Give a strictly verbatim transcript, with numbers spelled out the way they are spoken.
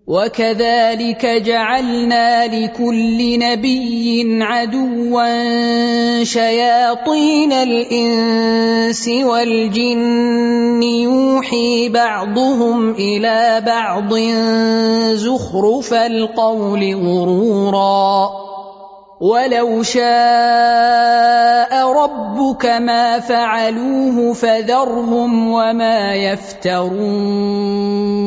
وكذلك جعلنا لكل نبي عدوا شياطين الإنس والجن يوحي بعضهم إلى بعض زخرف القول غرورا ولو شاء ربك ما فعلوه فذرهم وما يفترون